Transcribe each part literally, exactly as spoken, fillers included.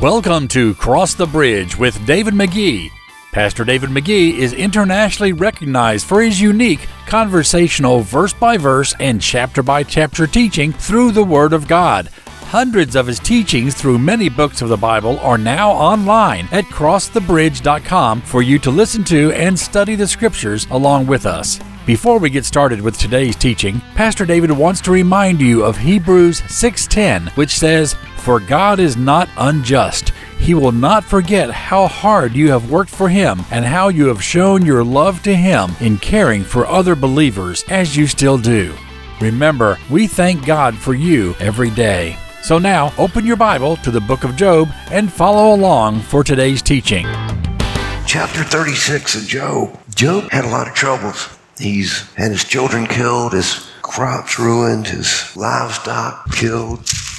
Welcome to Cross the Bridge with David McGee. Pastor David McGee is internationally recognized for his unique conversational verse-by-verse and chapter-by-chapter teaching through the Word of God. Hundreds of his teachings through many books of the Bible are now online at cross the bridge dot com for you to listen to and study the Scriptures along with us. Before we get started with today's teaching, Pastor David wants to remind you of Hebrews six ten, which says, "For God is not unjust. He will not forget how hard you have worked for Him and how you have shown your love to Him in caring for other believers as you still do." Remember, we thank God for you every day. So now, open your Bible to the book of Job and follow along for today's teaching. Chapter thirty-six of Job. Job had a lot of troubles. He's had his children killed, his crops ruined, his livestock killed,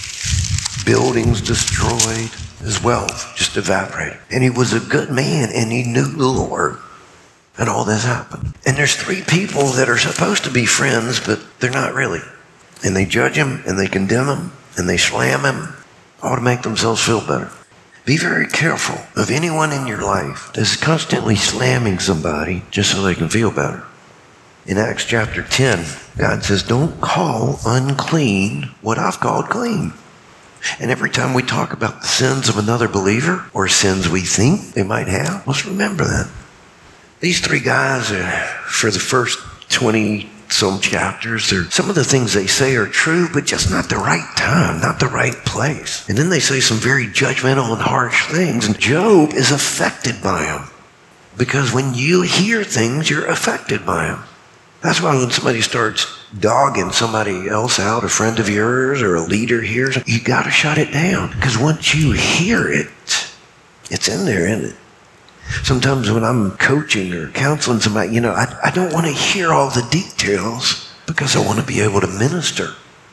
buildings destroyed, his wealth just evaporated. And he was a good man, and he knew the Lord. And all this happened. And there's three people that are supposed to be friends, but they're not really. And they judge him, and they condemn him, and they slam him, all to make themselves feel better. Be very careful of anyone in your life that's constantly slamming somebody just so they can feel better. In Acts chapter ten, God says, don't call unclean what I've called clean. And every time we talk about the sins of another believer or sins we think they might have, let's remember that. These three guys, are, for the first twenty some chapters, they're, some of the things they say are true, but just not the right time, not the right place. And then they say some very judgmental and harsh things. And Job is affected by them. Because when you hear things, you're affected by them. That's why when somebody starts dogging somebody else out, a friend of yours or a leader here, you got to shut it down. Because once you hear it, it's in there, isn't it? Sometimes when I'm coaching or counseling somebody, you know, I, I don't want to hear all the details because I want to be able to minister.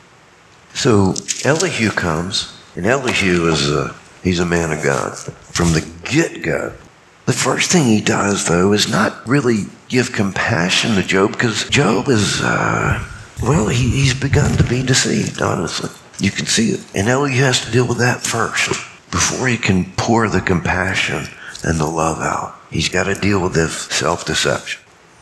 So Elihu comes, and Elihu is a, he's a man of God from the get-go. The first thing he does, though, is not really give compassion to Job, because Job is, uh, well, he, he's begun to be deceived, honestly. You can see it. And Elihu has to deal with that first before he can pour the compassion and the love out. He's got to deal with this self-deception.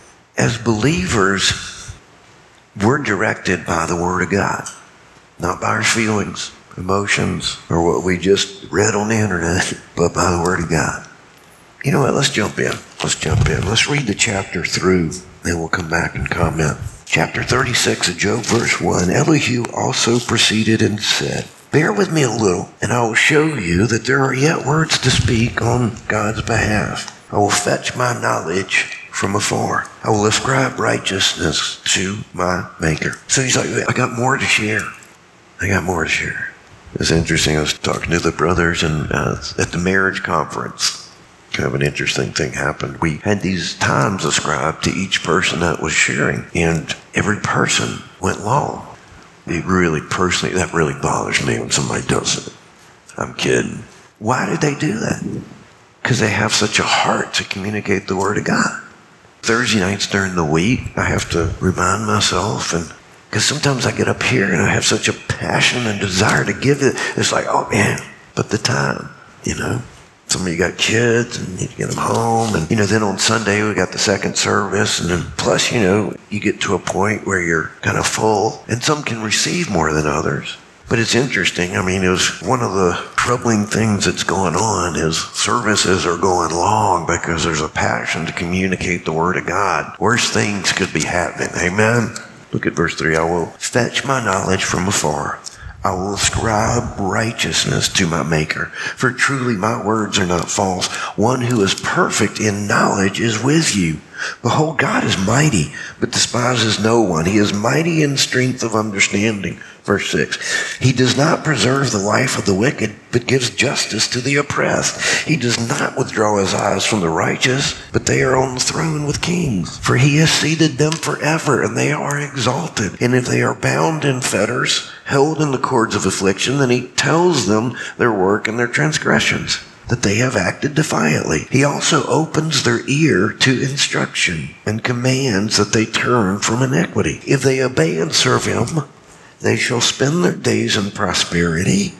As believers, we're directed by the Word of God, not by our feelings, emotions, or what we just read on the internet, but by the Word of God. You know what? Let's jump in. Let's jump in. Let's read the chapter through, then we'll come back and comment. Chapter thirty-six of Job, verse one. Elihu also proceeded and said, "Bear with me a little, and I will show you that there are yet words to speak on God's behalf. I will fetch my knowledge from afar. I will ascribe righteousness to my Maker." So he's like, I got more to share. I got more to share. It's interesting. I was talking to the brothers and uh, at the marriage conference. Kind of an interesting thing happened. We had these times ascribed to each person that was sharing, and every person went long. It really, personally, that really bothers me when somebody does it. I'm kidding. Why did they do that? Because they have such a heart to communicate the Word of God. Thursday nights during the week, I have to remind myself, and because sometimes I get up here and I have such a passion and desire to give it. It's like, oh man, but the time, you know. Some of you got kids and need to get them home. And, you know, then on Sunday we got the second service. And then plus, you know, you get to a point where you're kind of full. And some can receive more than others. But it's interesting. I mean, it was one of the troubling things that's going on is services are going long because there's a passion to communicate the Word of God. Worse things could be happening. Amen? Look at verse three. I will fetch my knowledge from afar. I will ascribe righteousness to my Maker, for truly my words are not false. One who is perfect in knowledge is with you. Behold, God is mighty, but despises no one. He is mighty in strength of understanding. Verse six, he does not preserve the life of the wicked, but gives justice to the oppressed. He does not withdraw his eyes from the righteous, but they are on the throne with kings. For he has seated them forever, and they are exalted. And if they are bound in fetters, held in the cords of affliction, then he tells them their work and their transgressions, that they have acted defiantly. He also opens their ear to instruction and commands that they turn from iniquity. If they obey and serve him, they shall spend their days in prosperity,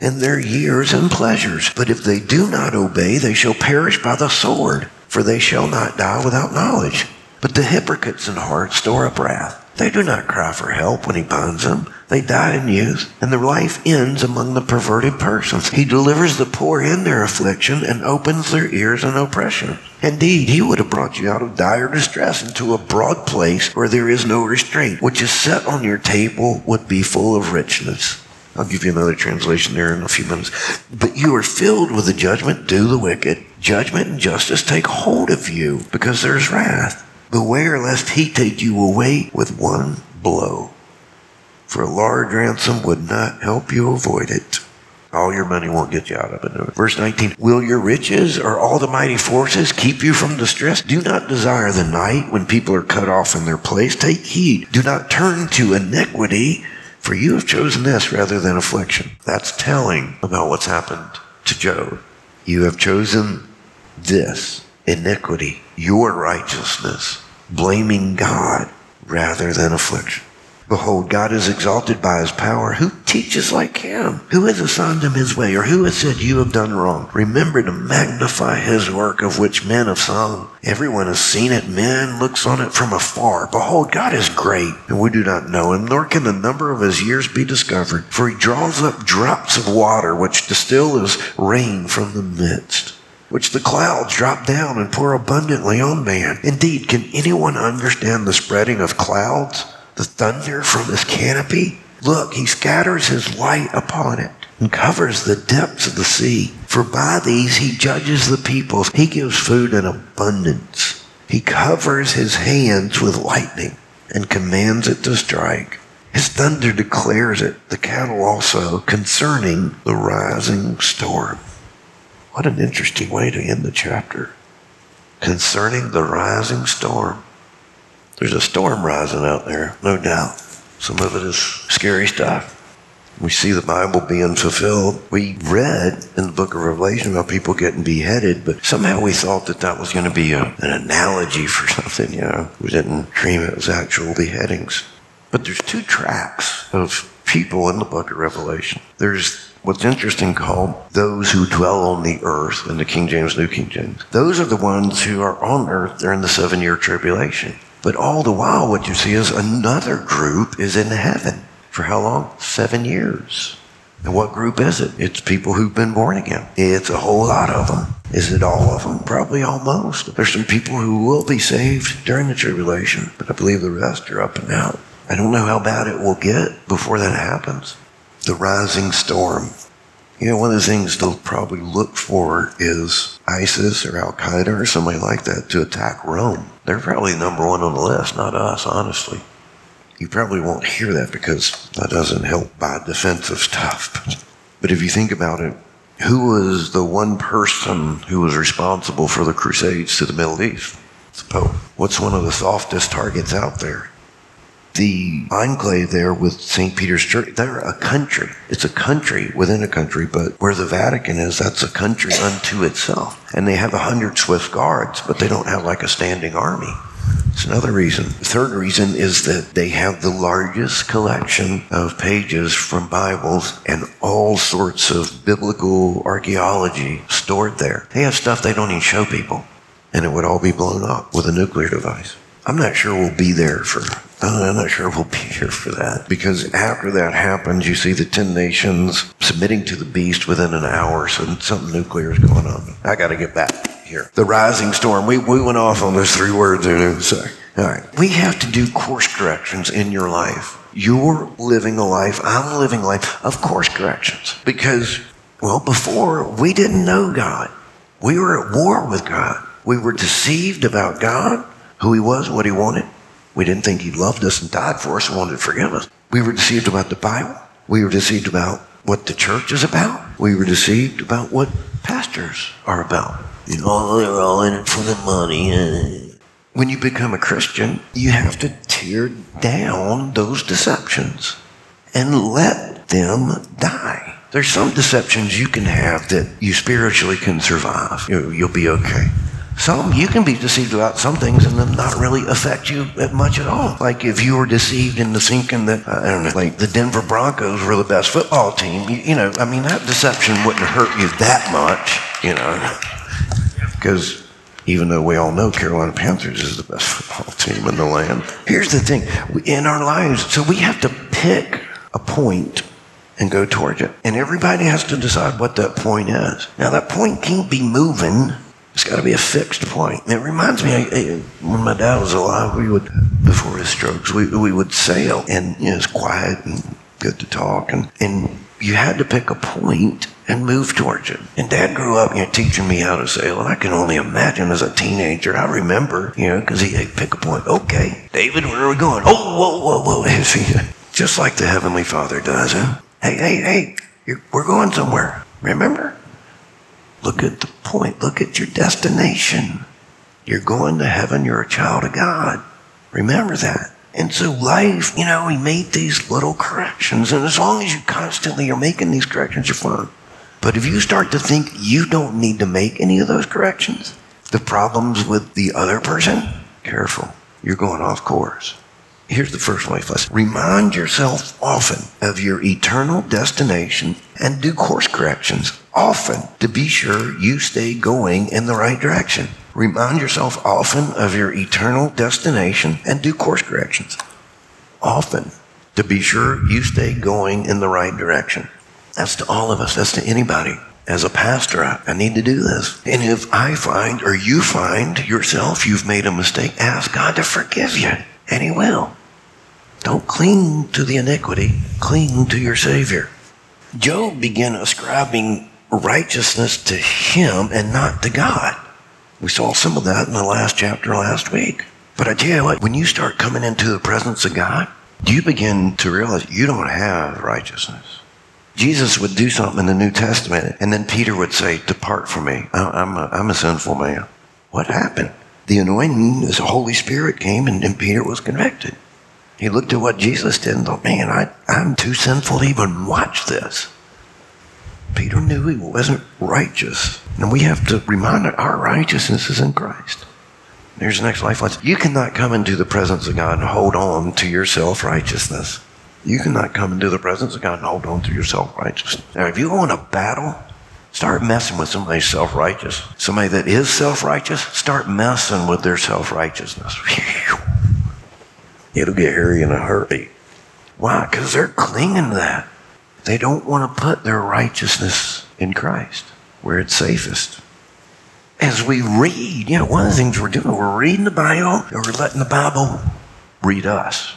in their years and pleasures. But if they do not obey, they shall perish by the sword, for they shall not die without knowledge. But the hypocrites in heart store up wrath. They do not cry for help when he binds them. They die in youth, and their life ends among the perverted persons. He delivers the poor in their affliction and opens their ears in oppression. Indeed, he would have brought you out of dire distress into a broad place where there is no restraint, which is set on your table would be full of richness. I'll give you another translation there in a few minutes. But you are filled with the judgment due the wicked. Judgment and justice take hold of you because there's wrath. Beware lest he take you away with one blow. For a large ransom would not help you avoid it. All your money won't get you out of it. Verse nineteen, will your riches or all the mighty forces keep you from distress? Do not desire the night when people are cut off in their place. Take heed. Do not turn to iniquity, for you have chosen this rather than affliction. That's telling about what's happened to Job. You have chosen this, iniquity, your righteousness, blaming God rather than affliction. Behold, God is exalted by his power. Who teaches like him? Who has assigned him his way? Or who has said, you have done wrong? Remember to magnify his work of which men have sung. Everyone has seen it. Man looks on it from afar. Behold, God is great, and we do not know him, nor can the number of his years be discovered. For he draws up drops of water, which distill as rain from the midst, which the clouds drop down and pour abundantly on man. Indeed, can anyone understand the spreading of clouds? The thunder from his canopy? Look, he scatters his light upon it and covers the depths of the sea. For by these he judges the peoples. He gives food in abundance. He covers his hands with lightning and commands it to strike. His thunder declares it, the cattle also, concerning the rising storm. What an interesting way to end the chapter. Concerning the rising storm. There's a storm rising out there, no doubt. Some of it is scary stuff. We see the Bible being fulfilled. We read in the book of Revelation about people getting beheaded, but somehow we thought that that was going to be a, an analogy for something, you know. We didn't dream it was actual beheadings. But there's two tracks of people in the book of Revelation. There's what's interesting called those who dwell on the earth in the King James, New King James. Those are the ones who are on earth during the seven-year tribulation. But all the while, what you see is another group is in heaven. For how long? Seven years. And what group is it? It's people who've been born again. It's a whole lot of them. Is it all of them? Probably almost. There's some people who will be saved during the tribulation, but I believe the rest are up and out. I don't know how bad it will get before that happens. The rising storm. You know, one of the things they'll probably look for is ISIS or Al-Qaeda or somebody like that to attack Rome. They're probably number one on the list, not us, honestly. You probably won't hear that because that doesn't help buy defensive stuff. But if you think about it, who was the one person who was responsible for the Crusades to the Middle East? It's the Pope. What's one of the softest targets out there? The enclave there with Saint Peter's Church, they're a country. It's a country within a country, but where the Vatican is, that's a country unto itself. And they have a hundred Swiss guards, but they don't have like a standing army. It's another reason. The third reason is that they have the largest collection of pages from Bibles and all sorts of biblical archaeology stored there. They have stuff they don't even show people, and it would all be blown up with a nuclear device. I'm not sure we'll be there for, I'm not sure we'll be here for that. Because after that happens, you see the ten nations submitting to the beast within an hour, so something nuclear is going on. I got to get back here. The rising storm. We, we went off on those three words in a sec. All right. We have to do course corrections in your life. You're living a life, I'm living a life of course corrections. Because, well, before, we didn't know God. We were at war with God. We were deceived about God, who he was, what he wanted. We didn't think he loved us and died for us and wanted to forgive us. We were deceived about the Bible. We were deceived about what the church is about. We were deceived about what pastors are about. You know, they're all in it for the money. When you become a Christian, you have to tear down those deceptions and let them die. There's some deceptions you can have that you spiritually can survive. You'll be okay. Some, you can be deceived about some things and them not really affect you much at all. Like if you were deceived into thinking that, I don't know, like the Denver Broncos were the best football team, you, you know, I mean, that deception wouldn't hurt you that much, you know, because even though we all know Carolina Panthers is the best football team in the land. Here's the thing, in our lives, so we have to pick a point and go towards it. And everybody has to decide what that point is. Now, that point can't be moving. It's got to be a fixed point. And it reminds me, I, when my dad was alive, we would, before his strokes, we, we would sail. And you know, it was quiet and good to talk. And, and you had to pick a point and move towards it. And Dad grew up, you know, teaching me how to sail. And I can only imagine as a teenager, I remember, you know, because he would pick a point. Okay, David, where are we going? Oh, whoa, whoa, whoa. Just like the Heavenly Father does, huh? Hey, hey, hey, you're, we're going somewhere. Remember? Look at the point. Look at your destination. You're going to heaven. You're a child of God. Remember that. And so life, you know, he made these little corrections. And as long as you constantly are making these corrections, you're fine. But if you start to think you don't need to make any of those corrections, the problems with the other person, careful. You're going off course. Here's the first life lesson. Remind yourself often of your eternal destination and do course corrections often to be sure you stay going in the right direction. Remind yourself often of your eternal destination and do course corrections often to be sure you stay going in the right direction. That's to all of us. That's to anybody. As a pastor, I, I need to do this. And if I find or you find yourself you've made a mistake, ask God to forgive you. And he will. Don't cling to the iniquity, cling to your Savior. Job began ascribing righteousness to him and not to God. We saw some of that in the last chapter last week. But I tell you what, when you start coming into the presence of God, you begin to realize you don't have righteousness. Jesus would do something in the New Testament, and then Peter would say, depart from me. I'm a, I'm a sinful man. What happened? The anointing, the Holy Spirit came, and, and Peter was convicted. He looked at what Jesus did and thought, man, I, I'm too sinful to even watch this. Peter knew he wasn't righteous. And we have to remind that our righteousness is in Christ. There's the next life lesson. You cannot come into the presence of God and hold on to your self-righteousness. You cannot come into the presence of God and hold on to your self-righteousness. Now, if you go in a battle, start messing with somebody self-righteous. Somebody that is self-righteous, start messing with their self-righteousness. It'll get hairy in a hurry. Why? Because they're clinging to that. They don't want to put their righteousness in Christ, where it's safest. As we read, you know, one of the things we're doing, we're reading the Bible, and we're letting the Bible read us.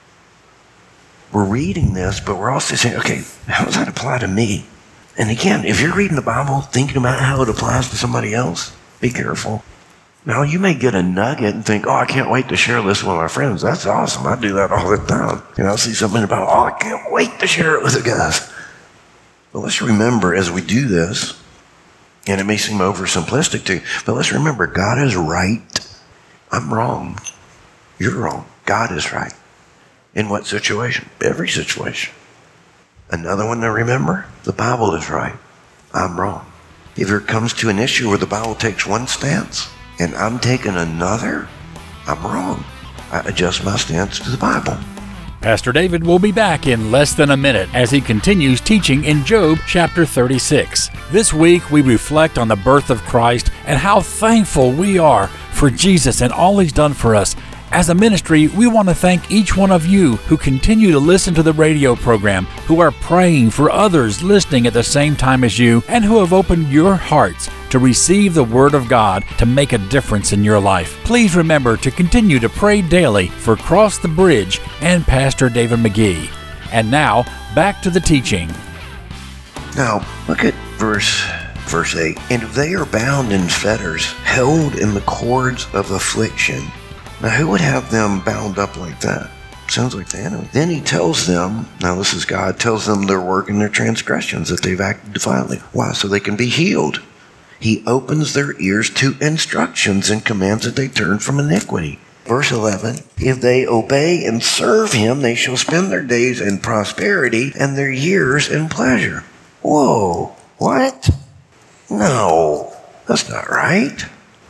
We're reading this, but we're also saying, okay, how does that apply to me? And again, if you're reading the Bible thinking about how it applies to somebody else, be careful. Now, you may get a nugget and think, oh, I can't wait to share this with my friends. That's awesome. I do that all the time. You know, I'll see something about, oh, I can't wait to share it with the guys. But let's remember as we do this, and it may seem oversimplistic to you, but let's remember, God is right. I'm wrong. You're wrong. God is right. In what situation? Every situation. Another one to remember, the Bible is right. I'm wrong. If it comes to an issue where the Bible takes one stance and I'm taking another, I'm wrong. I adjust my stance to the Bible. Pastor David will be back in less than a minute as he continues teaching in Job chapter thirty-six. This week we reflect on the birth of Christ and how thankful we are for Jesus and all he's done for us. As a ministry, we want to thank each one of you who continue to listen to the radio program, who are praying for others listening at the same time as you, and who have opened your hearts to receive the Word of God to make a difference in your life. Please remember to continue to pray daily for Cross the Bridge and Pastor David McGee. And now, back to the teaching. Now, look at verse verse eight. And if they are bound in fetters, held in the cords of affliction. Now, who would have them bound up like that? Sounds like the enemy. Then he tells them, now this is God, tells them their work and their transgressions, that they've acted defiantly. Why? So they can be healed. He opens their ears to instructions and commands that they turn from iniquity. Verse eleven, if they obey and serve him, they shall spend their days in prosperity and their years in pleasure. Whoa, what? No, that's not right.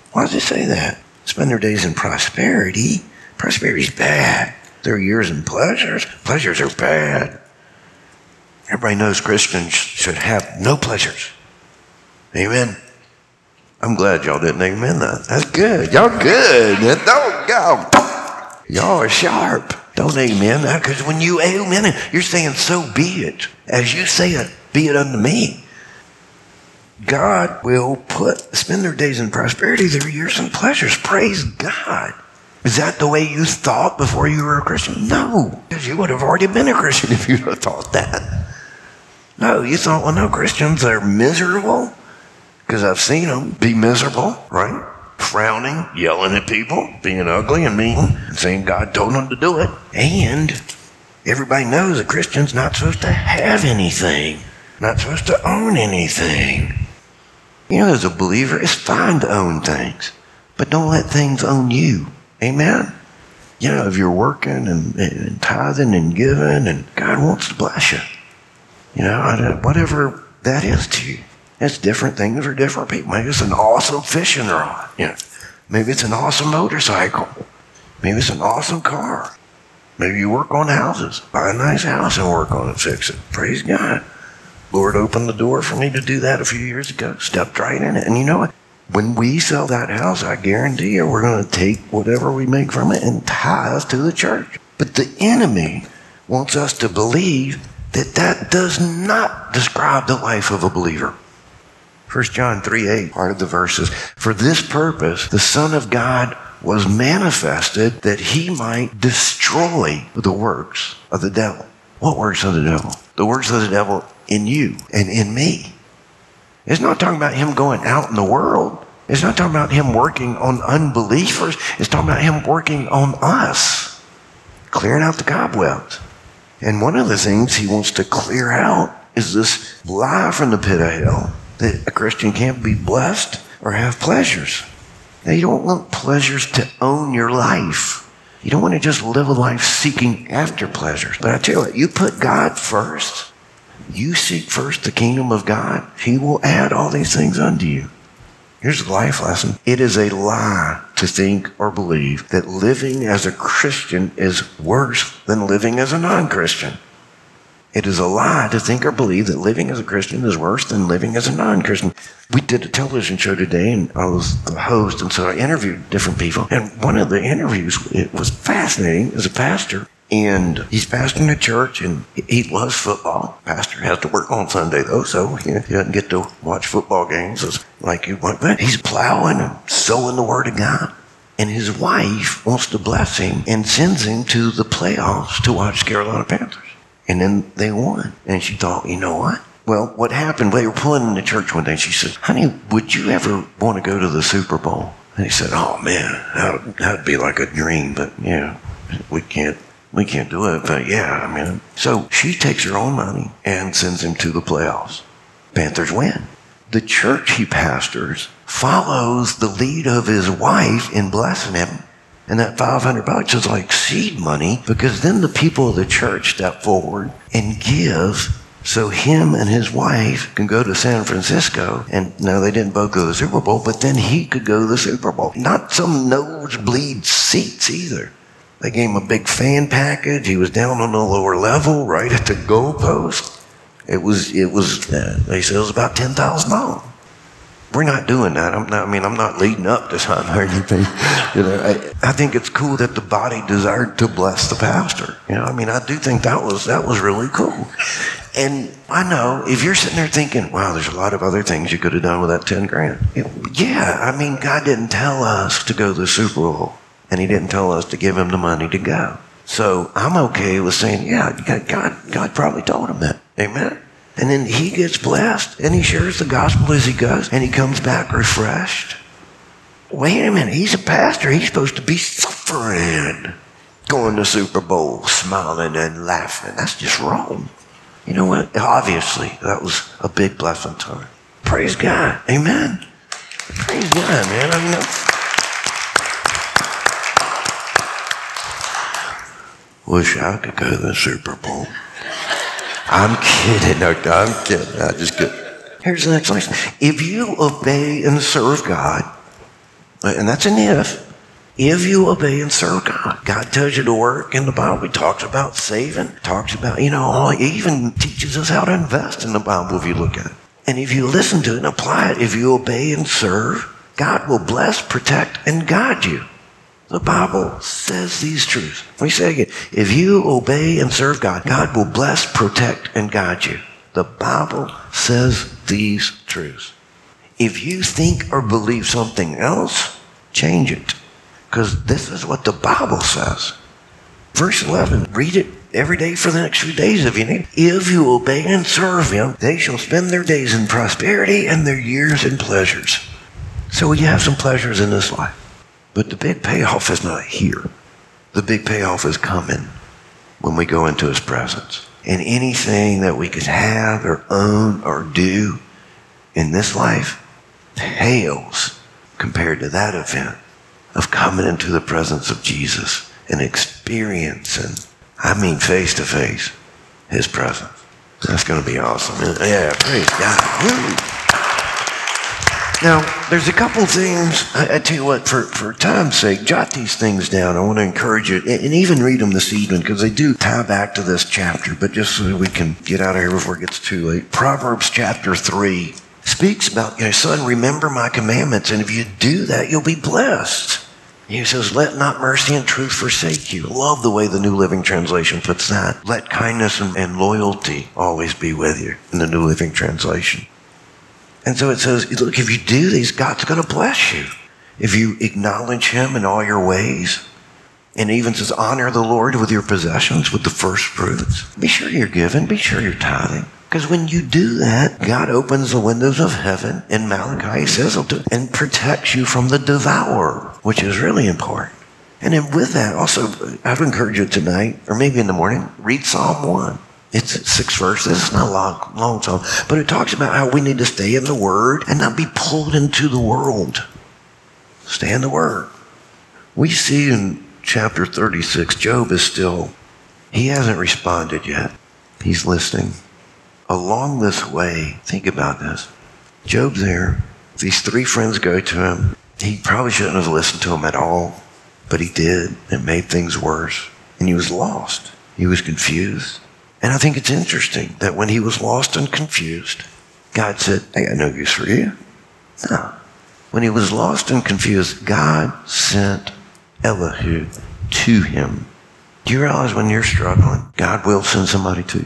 Why does it say that? Spend their days in prosperity. Prosperity's bad. Their years in pleasures. Pleasures are bad. Everybody knows Christians should have no pleasures. Amen. I'm glad y'all didn't amen that. That's good. Y'all good. Don't go. Y'all are sharp. Don't amen that, because when you amen it, you're saying, so be it. As you say it, be it unto me. God will put, spend their days in prosperity, their years in pleasures. Praise God. Is that the way you thought before you were a Christian? No, because you would have already been a Christian if you had thought that. No, you thought, well, no, Christians are miserable, because I've seen them be miserable, right? Frowning, yelling at people, being ugly and mean, saying God told them to do it. And everybody knows a Christian's not supposed to have anything, not supposed to own anything. You know, as a believer, it's fine to own things, but don't let things own you. Amen? You know, if you're working and, and tithing and giving, and God wants to bless you, you know, whatever that is to you. It's different things for different people. Maybe it's an awesome fishing rod. You know, maybe it's an awesome motorcycle. Maybe it's an awesome car. Maybe you work on houses. Buy a nice house and work on it, fix it. Praise God. Lord opened the door for me to do that a few years ago. Stepped right in it. And you know what? When we sell that house, I guarantee you we're going to take whatever we make from it and tithe to the church. But the enemy wants us to believe that that does not describe the life of a believer. First John three eight, part of the verses, for this purpose the Son of God was manifested that he might destroy the works of the devil. What works of the devil? The works of the devil in you and in me. It's not talking about him going out in the world. It's not talking about him working on unbelievers. It's talking about him working on us, clearing out the cobwebs. And one of the things he wants to clear out is this lie from the pit of hell that a Christian can't be blessed or have pleasures. Now, you don't want pleasures to own your life. You don't want to just live a life seeking after pleasures. But I tell you what, you put God first. You seek first the kingdom of God. He will add all these things unto you. Here's the life lesson. It is a lie to think or believe that living as a Christian is worse than living as a non-Christian. It is a lie to think or believe that living as a Christian is worse than living as a non-Christian. We did a television show today, and I was the host, and so I interviewed different people. And one of the interviews, it was fascinating, as a pastor, and he's pastoring a church, and he loves football. Pastor has to work on Sunday, though, so he doesn't get to watch football games like you want. But he's plowing and sowing the word of God. And his wife wants to bless him and sends him to the playoffs to watch Carolina Panthers. And then they won. And she thought, you know what? Well, what happened, they were pulling in the church one day. She said, honey, would you ever want to go to the Super Bowl? And he said, oh, man, that would be like a dream. But, yeah, we can't, we can't do it. But, yeah, I mean. So she takes her own money and sends him to the playoffs. Panthers win. The church he pastors follows the lead of his wife in blessing him. And that five hundred bucks is like seed money, because then the people of the church step forward and give so him and his wife can go to San Francisco. And no, they didn't both go to the Super Bowl, but then he could go to the Super Bowl. Not some nosebleed seats either. They gave him a big fan package. He was down on the lower level, right at the goalpost. It was, it was, uh, they said it was about ten thousand dollars. We're not doing that. I'm not, I mean, I'm not leading up to something or anything. You know, I, I think it's cool that the body desired to bless the pastor. You know, I mean, I do think that was that was really cool. And I know if you're sitting there thinking, wow, there's a lot of other things you could have done with that ten grand. It, yeah, I mean, God didn't tell us to go to the Super Bowl, and he didn't tell us to give him the money to go. So I'm okay with saying, yeah, God, God probably told him that. Amen. And then he gets blessed, and he shares the gospel as he goes, and he comes back refreshed. Wait a minute, he's a pastor. He's supposed to be suffering, going to Super Bowl, smiling and laughing. That's just wrong. You know what? Obviously, that was a big blessing to him. Praise God. Amen. Praise God, man. I mean, wish I could go to the Super Bowl. I'm kidding. No, I'm kidding. I just get. Here's the next lesson. If you obey and serve God, And that's an if. If you obey and serve God. God tells you to work in the Bible. He talks about saving. Talks about, you know, he even teaches us how to invest in the Bible if you look at it. And if you listen to it and apply it, if you obey and serve, God will bless, protect, and guide you. The Bible says these truths. Let me say again. If you obey and serve God, God will bless, protect, and guide you. The Bible says these truths. If you think or believe something else, change it. Because this is what the Bible says. Verse eleven, read it every day for the next few days if you need. If you obey and serve him, they shall spend their days in prosperity and their years in pleasures. So we have some pleasures in this life. But the big payoff is not here. The big payoff is coming when we go into his presence. And anything that we could have or own or do in this life pales compared to that event of coming into the presence of Jesus and experiencing, I mean face to face, his presence. That's going to be awesome. Yeah, praise God. Woo. Now, there's a couple things, I, I tell you what, for, for time's sake, jot these things down. I want to encourage you, and, and even read them this evening, because they do tie back to this chapter, but just so we can get out of here before it gets too late. Proverbs chapter three speaks about, you know, son, remember my commandments, and if you do that, you'll be blessed. He says, let not mercy and truth forsake you. Love the way the New Living Translation puts that. Let kindness and, and loyalty always be with you in the New Living Translation. And so it says, look, if you do these, God's going to bless you. If you acknowledge him in all your ways, and even says, honor the Lord with your possessions, with the first fruits. Be sure you're giving. Be sure you're tithing. Because when you do that, God opens the windows of heaven, in Malachi says, and protects you from the devourer, which is really important. And then with that, also, I would encourage you tonight, or maybe in the morning, read Psalm one. It's six verses. It's not a long, long psalm, but it talks about how we need to stay in the Word and not be pulled into the world. Stay in the Word. We see in chapter thirty-six, Job is still, he hasn't responded yet. He's listening. Along this way, think about this. Job's there. These three friends go to him. He probably shouldn't have listened to him at all, but he did. It made things worse. And he was lost. He was confused. And I think it's interesting that when he was lost and confused, God said, I got no use for you. No. When he was lost and confused, God sent Elihu to him. Do you realize when you're struggling, God will send somebody to you?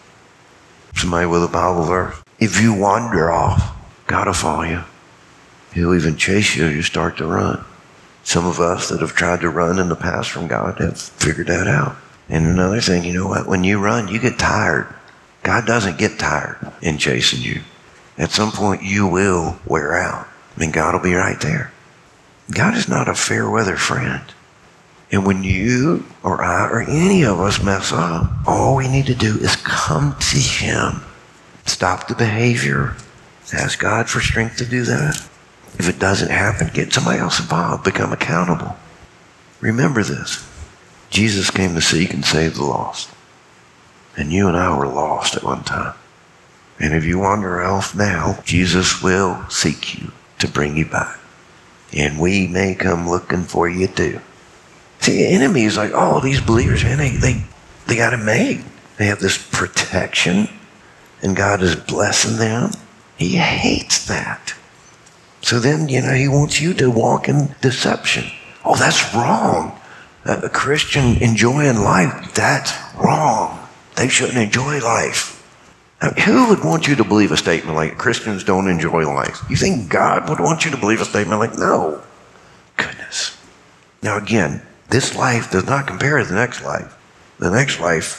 Somebody with a Bible verse. If you wander off, God will follow you. He'll even chase you as you start to run. Some of us that have tried to run in the past from God have figured that out. And another thing, you know what? When you run, you get tired. God doesn't get tired in chasing you. At some point, you will wear out. I mean, God will be right there. God is not a fair weather friend. And when you or I or any of us mess up, all we need to do is come to him. Stop the behavior. Ask God for strength to do that. If it doesn't happen, get somebody else involved. Become accountable. Remember this. Jesus came to seek and save the lost. And you and I were lost at one time. And if you wander off now, Jesus will seek you to bring you back. And we may come looking for you too. See, the enemy is like, oh, these believers, man, they, they, they got it made. They have this protection, and God is blessing them. He hates that. So then, you know, he wants you to walk in deception. Oh, that's wrong. A Christian enjoying life, that's wrong. They shouldn't enjoy life. Now, who would want you to believe a statement like Christians don't enjoy life? You think God would want you to believe a statement like, no? Goodness. Now again, this life does not compare to the next life. The next life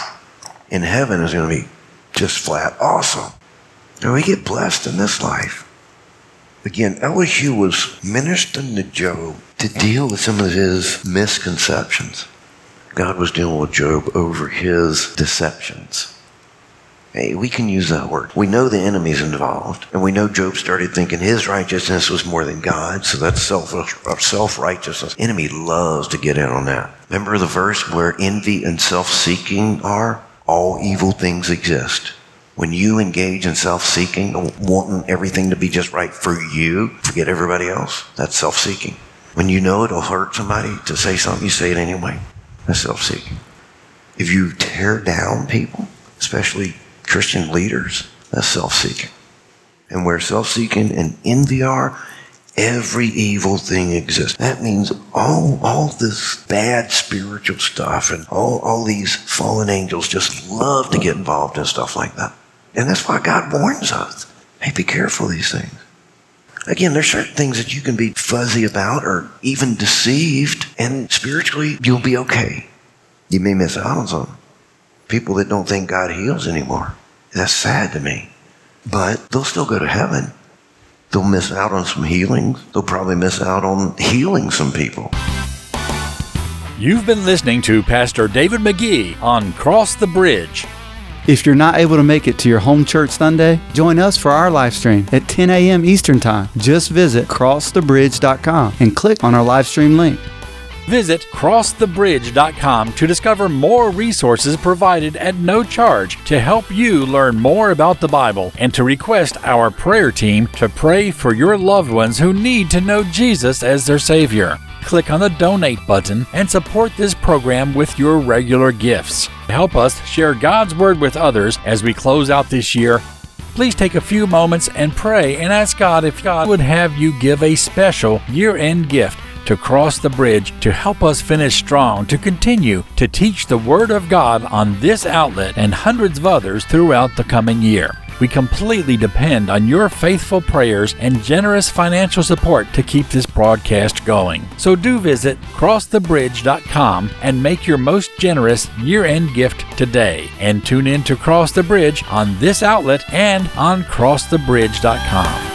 in heaven is going to be just flat awesome. Now we get blessed in this life. Again, Elihu was ministering to Job to deal with some of his misconceptions. God was dealing with Job over his deceptions. Hey, we can use that word. We know the enemy's involved, and we know Job started thinking his righteousness was more than God, so that's self, self-righteousness. The enemy loves to get in on that. Remember the verse where envy and self-seeking are? All evil things exist. When you engage in self-seeking, wanting everything to be just right for you, forget everybody else, that's self-seeking. When you know it'll hurt somebody to say something, you say it anyway. That's self-seeking. If you tear down people, especially Christian leaders, that's self-seeking. And where self-seeking and envy are, every evil thing exists. That means all, all this bad spiritual stuff and all, all these fallen angels just love to get involved in stuff like that. And that's why God warns us. Hey, be careful of these things. Again, there's certain things that you can be fuzzy about or even deceived, and spiritually, you'll be okay. You may miss out on some. People that don't think God heals anymore. That's sad to me. But they'll still go to heaven. They'll miss out on some healings. They'll probably miss out on healing some people. You've been listening to Pastor David McGee on Cross the Bridge. If you're not able to make it to your home church Sunday, join us for our live stream at ten a.m. Eastern Time. Just visit cross the bridge dot com and click on our live stream link. Visit cross the bridge dot com to discover more resources provided at no charge to help you learn more about the Bible and to request our prayer team to pray for your loved ones who need to know Jesus as their Savior. Click on the donate button and support this program with your regular gifts. Help us share God's Word with others as we close out this year. Please take a few moments and pray and ask God if God would have you give a special year-end gift to Cross the Bridge to help us finish strong, to continue to teach the Word of God on this outlet and hundreds of others throughout the coming year. We completely depend on your faithful prayers and generous financial support to keep this broadcast going. So do visit cross the bridge dot com and make your most generous year-end gift today. And tune in to Cross the Bridge on this outlet and on cross the bridge dot com.